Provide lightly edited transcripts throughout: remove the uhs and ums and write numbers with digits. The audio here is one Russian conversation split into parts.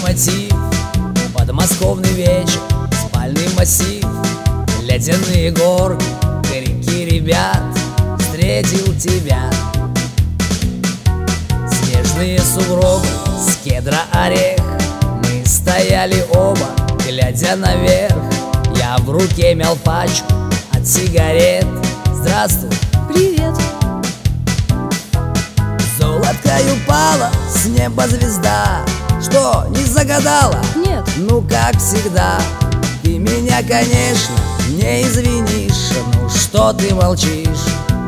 мотив, подмосковный вечер, спальный массив, ледяные горки, крики ребят, встретил тебя. Снежные сугробы, с кедра орех, мы стояли оба, глядя наверх. Я в руке мял пачку от сигарет. Здравствуй. Привет. Золоткой упала с неба звезда. Что, не загадала? Нет. Ну, как всегда, ты меня, конечно, не извинишь. Ну, что ты молчишь?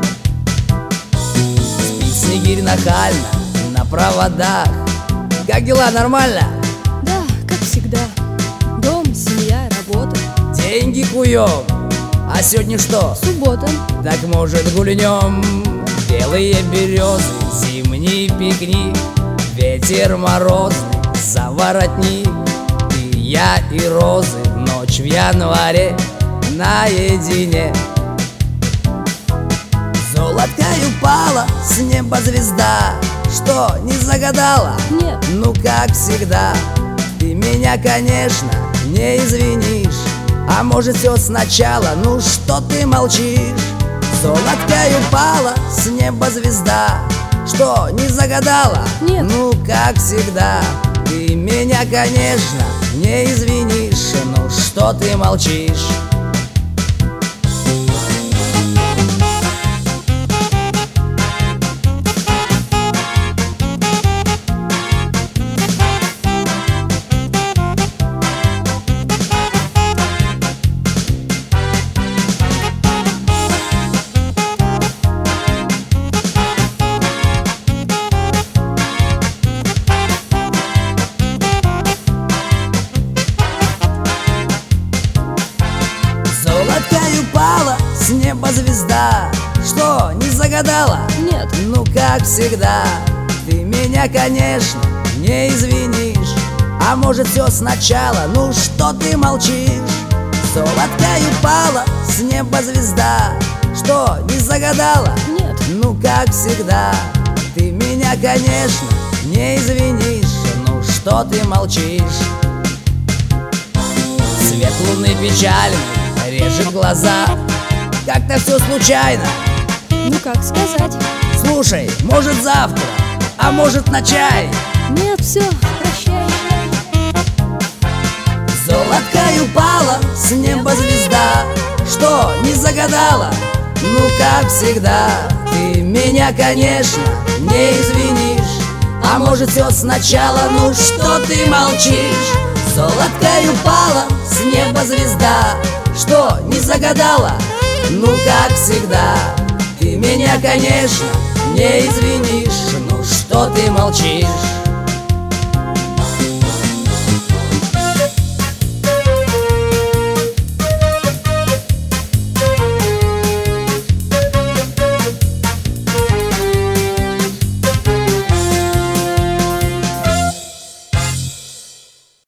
Спит снегирь нахально на проводах. Как дела, нормально? Да, как всегда. Дом, семья, работа. Деньги куем. А сегодня что? Суббота. Так, может, гульнем? Белые березы, зимний пикник, ветер морозный, за воротник. И я, и розы, ночь в январе наедине. Золоткой упала с неба звезда. Что, не загадала? Нет. Ну, как всегда, ты меня, конечно, не извинишь. А может, все сначала? Ну, что ты молчишь? Золоткой упала с неба звезда. Что, не загадала? Нет. Ну, как всегда, ты меня, конечно, не извинишь. Ну, что ты молчишь? Золоткой упала с неба звезда. Что, не загадала? Нет. Ну, как всегда, ты меня, конечно, не извинишь. А может, все сначала? Ну, что ты молчишь? Золоткой упала с неба звезда. Что, не загадала? Нет. Ну, как всегда, ты меня, конечно, не извинишь. Ну, что ты молчишь? Свет луны печальный режет глаза. Как-то все случайно. Ну, как сказать? Слушай, может, завтра, а может, на чай? Нет, все, прощай. Золоткой упала с неба звезда. Что, не загадала? Ну, как всегда, ты меня, конечно, не извинишь. А может, все сначала? Ну, что ты молчишь? Золоткой упала с неба звезда. Что, не загадала? Ну, как всегда, ты меня, конечно, не извинишь. Ну, что ты молчишь?